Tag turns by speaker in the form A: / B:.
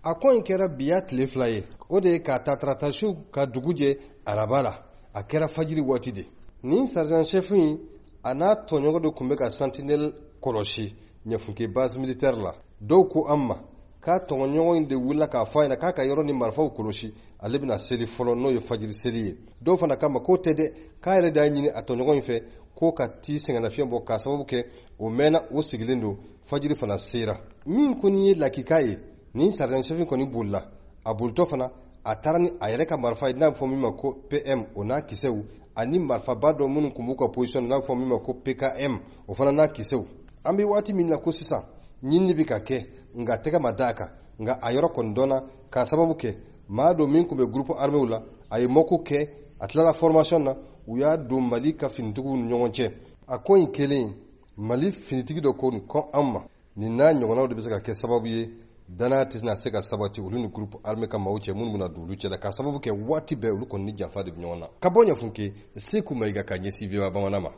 A: a ko in kɛra biya tile 2 ye o de ye k'a ta taratasiw ka dugu jɛ araba la a kɛra fajiri waati de ni sergent chef in a n'a tɔɲɔgɔn de tun bɛ ka sentinelle kɔlɔsi ɲɛfunke base militaire la dɔw ko an ma k'a tɔɲɔgɔn in de wulila k'a fɔ a ɲɛna k'a ka yɔrɔ ni marifaw kɔlɔsi ale bɛna seli fɔlɔ n'o ye fajiri seli ye dɔw fana k'a ma k'o tɛ dɛ k'a yɛrɛ de y'a ɲini a tɔɲɔgɔn in fɛ ko ka t'i sɛgɛnnafiɲɛ bɔ k'a sababu kɛ o mɛnna o sigilen don fajiri fana sera min kɔni ye lakika ye ni sergent chef kɔni bolila a bolitɔ fana a taara ni a yɛrɛ ka marifa ye n'a bɛ fɔ min ma ko PM o n'a kisɛw ani marifaba dɔ minnu tun b'u ka position n'a bɛ fɔ min ma ko PKM o fana n'a kisɛw an bɛ waati min na ko sisan ɲinini bɛ ka kɛ nka tɛgɛ ma d'a kan nka a yɔrɔ kɔni dɔnna k'a sababu kɛ maa dɔ min tun bɛ groupe arméw la a ye mɔko kɛ a tilala formation na u y'a don Mali ka finitigiw ni ɲɔgɔn cɛ a ko in kelen Mali finitigi dɔ ko nin kɔ an ma nin n'a ɲɔgɔnnaw de bɛ se ka kɛ sababu ye danaya tɛna se ka sabati olu ni groupe armé ka maaw cɛ minnu bɛna don olu cɛ la k'a sababu kɛ waati bɛɛ olu kɔni ni janfa de bɛ ɲɔgɔn na ka bɔ Ɲɛfunke Seku Mayiga ka ɲɛsin VOA Bamanan ma